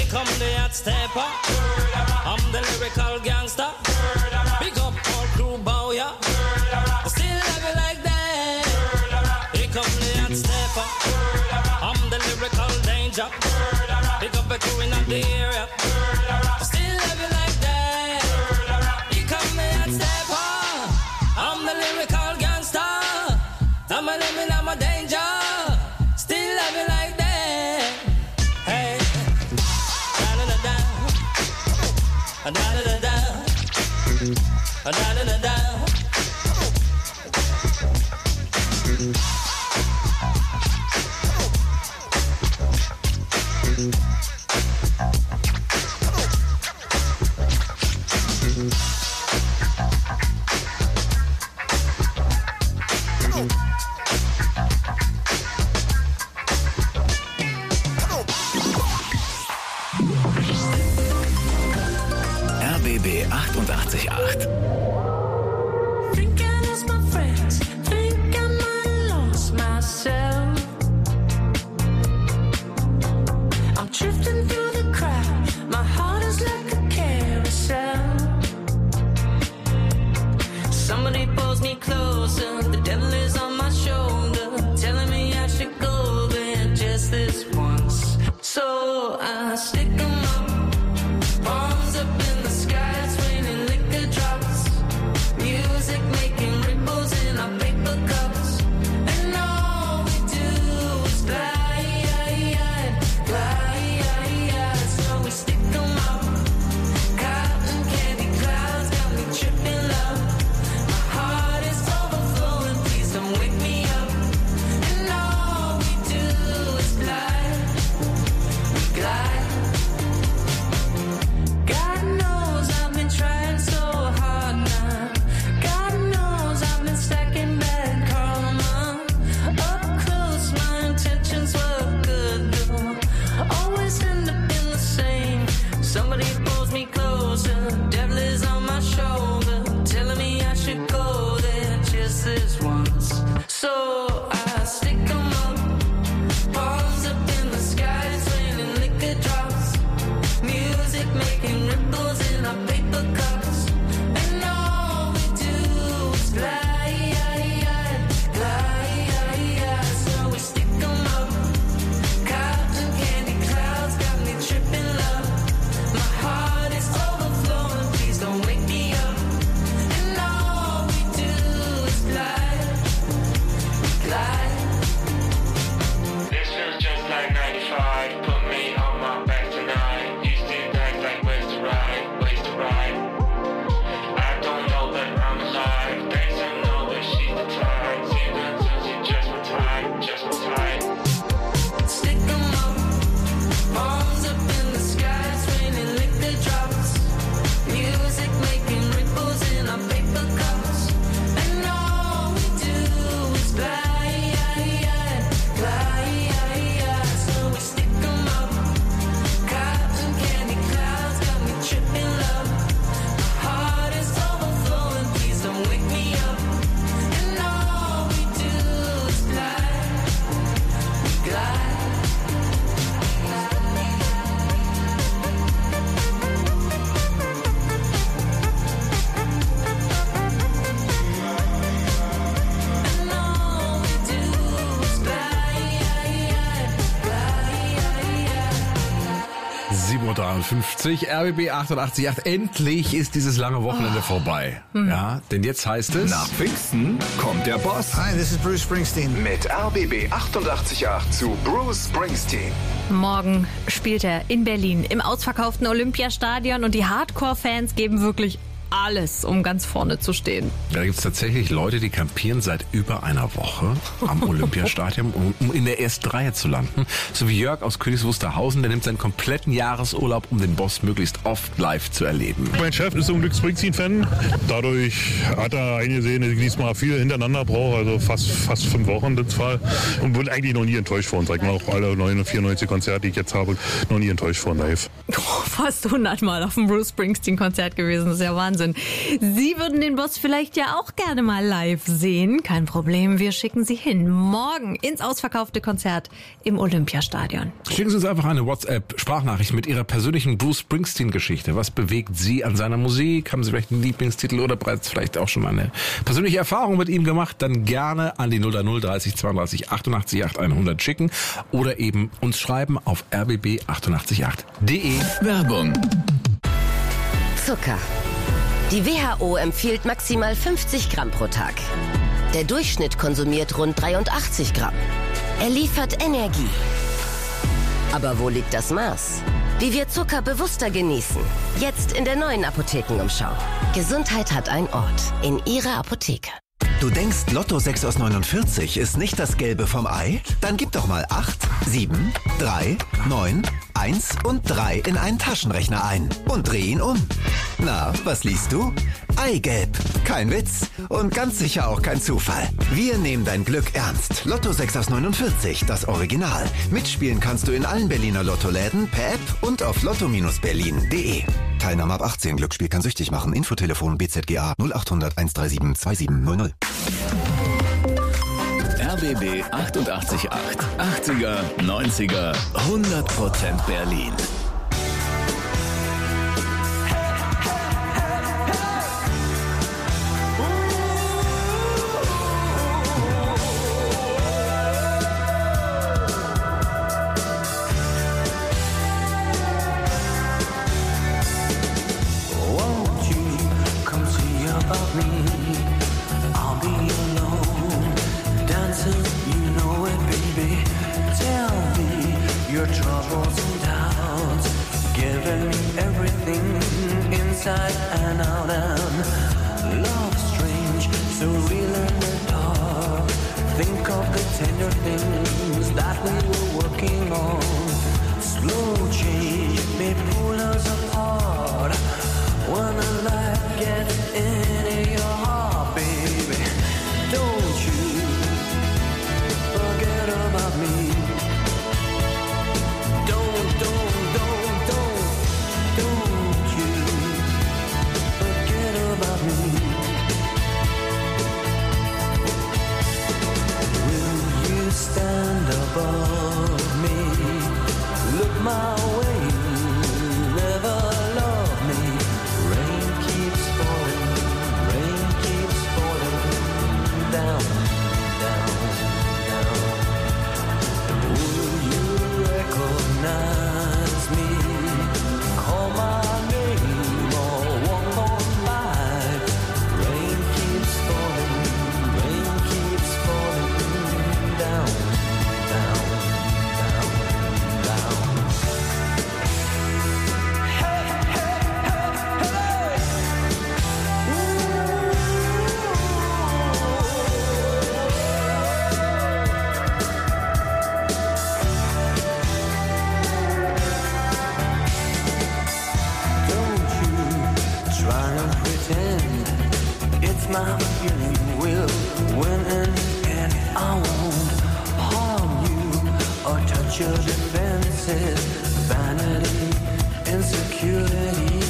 come the hot stepper. I'm the lyrical gangster. Big up all crew bow ya. Still love you like that. Here come the hot stepper. I'm the lyrical danger. Big up the crew in the area. Still love you like that. Here come the hot stepper. I'm the lyrical gangster. I'm a living, I'm a danger. Still love you like that. Hey. Da da da da, da da da da, da da da da. R B B achtundachtzig Komma acht. Think I lost my friends, think I might have lost myself. I'm drifting through the crowd, my heart is like a carousel. Somebody pulls me closer, the devil is on my shoulder, telling me I should go there just this once. So I stick 'em up, palms up in the sky, it's raining liquor drops, music making ripples in our paper cups, and all we do is glide, glide, so we stick 'em up, cotton candy clouds got me tripping love, my heart is overflowing, please don't wake me up, and all we do is glide, we glide. God knows I've been trying so hard now. God knows I've been stacking bad karma. Up close, my intentions were good though. Always end up in the same. Somebody pulls me closer, devil is on my shoulder, telling me I should go there just this once. So I stick 'em up, palms up in the sky, it's raining liquor drops, music making ripples in our paper cups, and all we do is glide, glide, so we stick 'em up, cotton candy clouds got me tripping love, my heart is overflowing, please don't wake me up, and all we do is glide, glide. This feels just like ninety-five. Put me on my back tonight. Used to dance like ways to ride, ways to ride. I don't know, but I'm alive. Thanks, I know that she's the type. See that till she just my type, just my type. Stick 'em up, palms up in the sky, it's raining liquor drops, music making ripples in our paper cups, and all we do is glide, glide, so we stick 'em up, cotton candy clouds got me tripping love, my heart is overflowing, please don't wake me up, and all we do is glide, glide. sieben Uhr dreiundfünfzig, R B B achtundachtzig Komma acht. Endlich ist dieses lange Wochenende vorbei. Hm. Ja, denn jetzt heißt es... Nach Pfingsten kommt der Boss. Hi, this is Bruce Springsteen. Mit R B B achtundachtzig Komma acht zu Bruce Springsteen. Morgen spielt er in Berlin im ausverkauften Olympiastadion und die Hardcore-Fans geben wirklich alles, um ganz vorne zu stehen. Da gibt es tatsächlich Leute, die kampieren seit über einer Woche am Olympiastadion, um, um in der ersten Reihe zu landen. So wie Jörg aus Königs Wusterhausen, der nimmt seinen kompletten Jahresurlaub, um den Boss möglichst oft live zu erleben. Mein Chef ist zum Glück Springsteen-Fan. Dadurch hat er eingesehen, dass ich diesmal viel hintereinander brauche, also fast, fast fünf Wochen das Fall. Und wurde eigentlich noch nie enttäuscht von uns. Ich auch alle vierundneunzig Konzerte, die ich jetzt habe, noch nie enttäuscht von live. Oh, fast hundert Mal auf dem Bruce Springsteen-Konzert gewesen, das ist ja Wahnsinn. Wahnsinn. Sie würden den Boss vielleicht ja auch gerne mal live sehen. Kein Problem, wir schicken Sie hin. Morgen ins ausverkaufte Konzert im Olympiastadion. Schicken Sie uns einfach eine WhatsApp-Sprachnachricht mit Ihrer persönlichen Bruce Springsteen-Geschichte. Was bewegt Sie an seiner Musik? Haben Sie vielleicht einen Lieblingstitel oder bereits vielleicht auch schon eine persönliche Erfahrung mit ihm gemacht? Dann gerne an die null null dreißig zweiunddreißig achtundachtzig acht hundert schicken oder eben uns schreiben auf r b b achtundachtzig acht punkt d e. Werbung. Zucker. Die W H O empfiehlt maximal fünfzig Gramm pro Tag. Der Durchschnitt konsumiert rund dreiundachtzig Gramm. Er liefert Energie. Aber wo liegt das Maß? Wie wir Zucker bewusster genießen. Jetzt in der neuen Apothekenumschau. Gesundheit hat einen Ort. In Ihrer Apotheke. Du denkst, Lotto sechs aus neunundvierzig ist nicht das Gelbe vom Ei? Dann gib doch mal acht, sieben, drei, neun, eins und drei in einen Taschenrechner ein und dreh ihn um. Na, was liest du? Eigelb. Kein Witz und ganz sicher auch kein Zufall. Wir nehmen dein Glück ernst. Lotto sechs aus neunundvierzig, das Original. Mitspielen kannst du in allen Berliner Lottoläden, per App und auf lotto berlin punkt de. Teilnahme ab achtzehn. Glücksspiel kann süchtig machen. Infotelefon B Z G A null acht hundert einhundertsiebenunddreißig siebenundzwanzig null null. R B B achtundachtzig Komma acht. achtziger, neunziger, hundert Prozent Berlin. Won't you come see about me? I'll be alone, dancing, you know it, baby. Tell me your troubles and doubts, giving me everything inside and out. And love strange, so real in the dark. Think of the tender things that we were working on. Slow change may pull us apart. When the light gets into your heart, baby, don't you forget about me. Don't, don't, don't, don't, don't you forget about me. Will you stand above me? Look my way, never love me. Rain keeps falling, rain keeps falling down, down, down. Will you recognize me? Call my name or walk on by. Rain keeps falling, rain keeps falling down, down, down, down. Try and pretend it's my feeling. Will win in the end. I won't harm you or touch your defenses. Vanity, insecurity.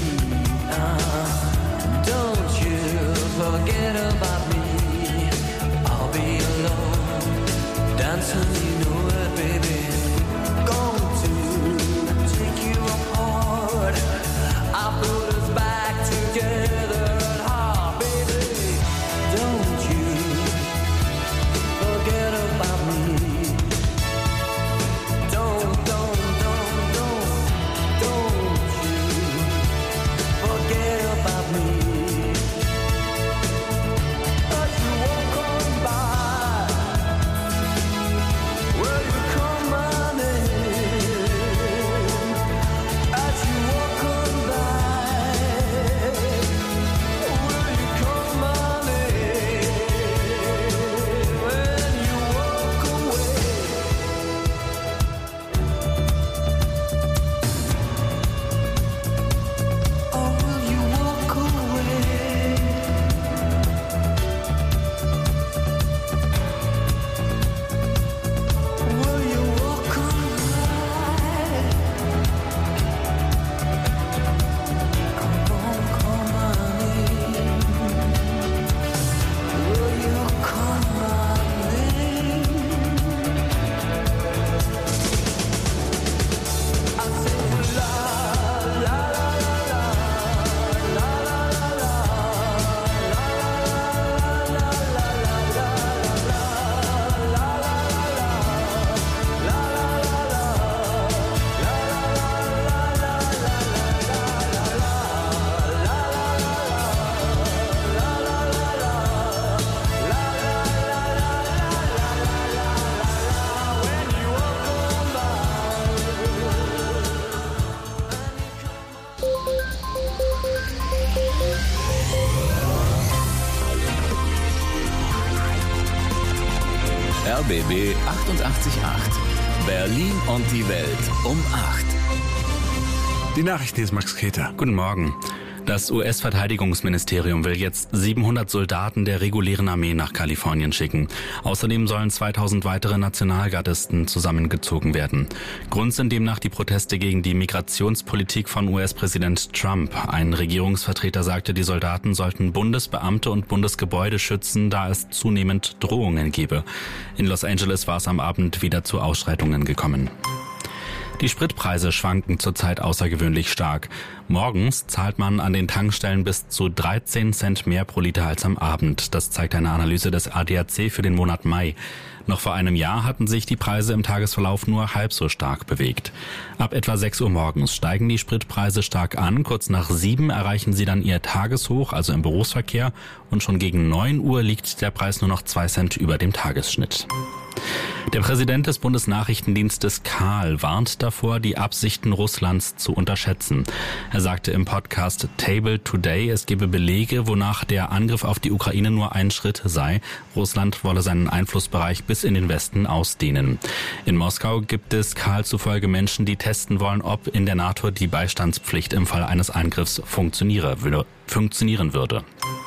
Ah, don't you forget about me. I'll be alone, dancing, you know it, baby. Going to take you apart. I put us back together at heart, baby. Don't you forget about me. Don't, B B achtundachtzig Komma acht. Berlin und die Welt um acht. Die Nachrichten ist Max Keter. Guten Morgen. Das U S-Verteidigungsministerium will jetzt siebenhundert Soldaten der regulären Armee nach Kalifornien schicken. Außerdem sollen zweitausend weitere Nationalgardisten zusammengezogen werden. Grund sind demnach die Proteste gegen die Migrationspolitik von U S-Präsident Trump. Ein Regierungsvertreter sagte, die Soldaten sollten Bundesbeamte und Bundesgebäude schützen, da es zunehmend Drohungen gebe. In Los Angeles war es am Abend wieder zu Ausschreitungen gekommen. Die Spritpreise schwanken zurzeit außergewöhnlich stark. Morgens zahlt man an den Tankstellen bis zu dreizehn Cent mehr pro Liter als am Abend. Das zeigt eine Analyse des A D A C für den Monat Mai. Noch vor einem Jahr hatten sich die Preise im Tagesverlauf nur halb so stark bewegt. Ab etwa sechs Uhr morgens steigen die Spritpreise stark an. Kurz nach sieben erreichen sie dann ihr Tageshoch, also im Berufsverkehr. Und schon gegen neun Uhr liegt der Preis nur noch zwei Cent über dem Tagesschnitt. Der Präsident des Bundesnachrichtendienstes Kahl warnt davor, die Absichten Russlands zu unterschätzen. Er sagte im Podcast Table Today, es gebe Belege, wonach der Angriff auf die Ukraine nur ein Schritt sei. Russland wolle seinen Einflussbereich bis in den Westen ausdehnen. In Moskau gibt es Kahl zufolge Menschen, die testen wollen, ob in der NATO die Beistandspflicht im Fall eines Angriffs funktionieren würde.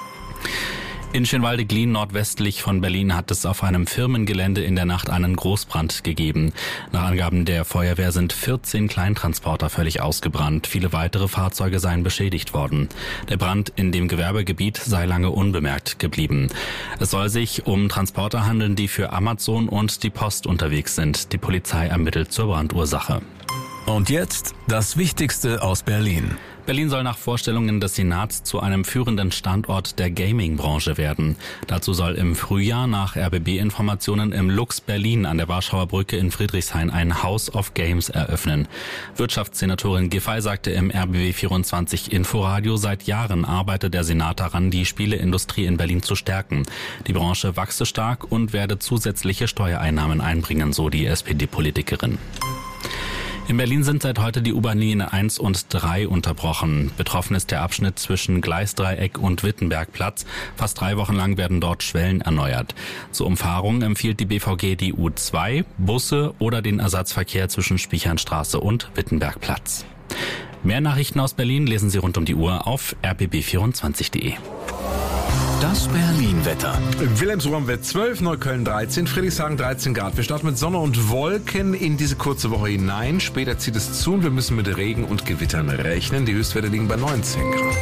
In Schönwalde-Glien nordwestlich von Berlin hat es auf einem Firmengelände in der Nacht einen Großbrand gegeben. Nach Angaben der Feuerwehr sind vierzehn Kleintransporter völlig ausgebrannt. Viele weitere Fahrzeuge seien beschädigt worden. Der Brand in dem Gewerbegebiet sei lange unbemerkt geblieben. Es soll sich um Transporter handeln, die für Amazon und die Post unterwegs sind. Die Polizei ermittelt zur Brandursache. Und jetzt das Wichtigste aus Berlin. Berlin soll nach Vorstellungen des Senats zu einem führenden Standort der Gaming-Branche werden. Dazu soll im Frühjahr nach R B B-Informationen im Lux Berlin an der Warschauer Brücke in Friedrichshain ein House of Games eröffnen. Wirtschaftssenatorin Giffey sagte im R B B vierundzwanzig Inforadio, seit Jahren arbeite der Senat daran, die Spieleindustrie in Berlin zu stärken. Die Branche wachse stark und werde zusätzliche Steuereinnahmen einbringen, so die S P D-Politikerin. In Berlin sind seit heute die U-Bahn-Linien eins und drei unterbrochen. Betroffen ist der Abschnitt zwischen Gleisdreieck und Wittenbergplatz. Fast drei Wochen lang werden dort Schwellen erneuert. Zur Umfahrung empfiehlt die B V G die U zwei, Busse oder den Ersatzverkehr zwischen Spichernstraße und Wittenbergplatz. Mehr Nachrichten aus Berlin lesen Sie rund um die Uhr auf r b b vierundzwanzig punkt de. Das Berlin-Wetter. Wilhelmsruhe wird zwölf, Neukölln dreizehn, Friedrichshagen dreizehn Grad. Wir starten mit Sonne und Wolken in diese kurze Woche hinein. Später zieht es zu und wir müssen mit Regen und Gewittern rechnen. Die Höchstwerte liegen bei neunzehn Grad.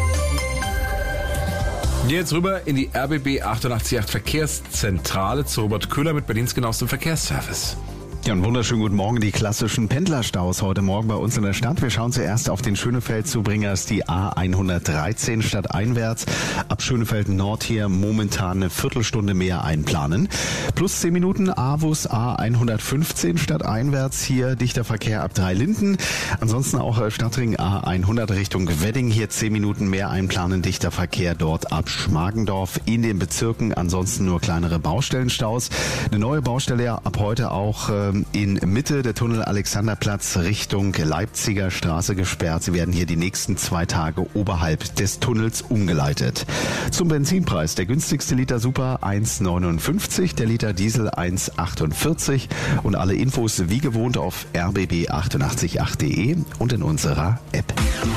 Jetzt rüber in die R B B achtundachtzig Komma acht Verkehrszentrale zu Robert Köhler mit Berlins genauestem Verkehrsservice. Ja, einen wunderschönen guten Morgen. Die klassischen Pendlerstaus heute Morgen bei uns in der Stadt. Wir schauen zuerst auf den Schönefeld-Zubringers, die A hundertdreizehn stadteinwärts. Ab Schönefeld Nord hier momentan eine Viertelstunde mehr einplanen. Plus zehn Minuten Avus A hundertfünfzehn stadteinwärts. Hier dichter Verkehr ab Dreilinden. Ansonsten auch Stadtring A hundert Richtung Wedding. Hier zehn Minuten mehr einplanen. Dichter Verkehr dort ab Schmargendorf in den Bezirken. Ansonsten nur kleinere Baustellenstaus. Eine neue Baustelle ab heute auch äh, in Mitte, der Tunnel Alexanderplatz Richtung Leipziger Straße gesperrt. Sie werden hier die nächsten zwei Tage oberhalb des Tunnels umgeleitet. Zum Benzinpreis. Der günstigste Liter Super eins neunundfünfzig, der Liter Diesel eins achtundvierzig und alle Infos wie gewohnt auf r b b achtundachtzig punkt acht punkt de und in unserer App.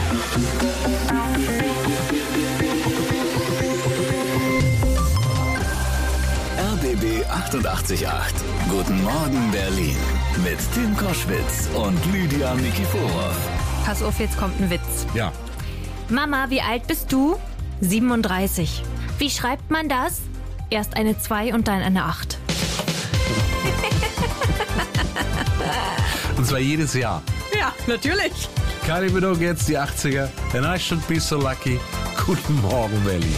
R B B achtundachtzig Komma acht. Guten Morgen Berlin mit Tim Koschwitz und Lydia Nikiforov. Pass auf, jetzt kommt ein Witz. Ja. Mama, wie alt bist du? siebenunddreißig. Wie schreibt man das? Erst eine zwei und dann eine acht. Und zwar jedes Jahr. Ja, natürlich. Kylie Minogue jetzt die achtziger. And I should be so lucky. Guten Morgen Berlin.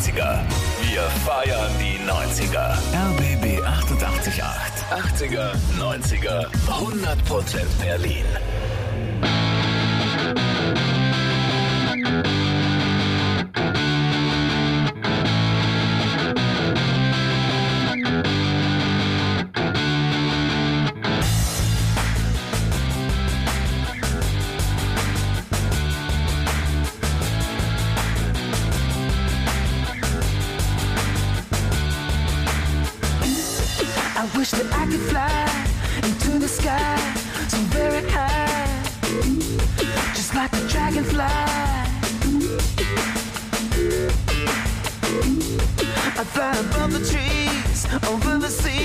achtziger. Wir feiern die neunziger. R B B achtundachtzig Komma acht. achtziger, neunziger, hundert Prozent Berlin. I wish that I could fly into the sky so very high, just like a dragonfly. I'd fly above the trees, over the sea.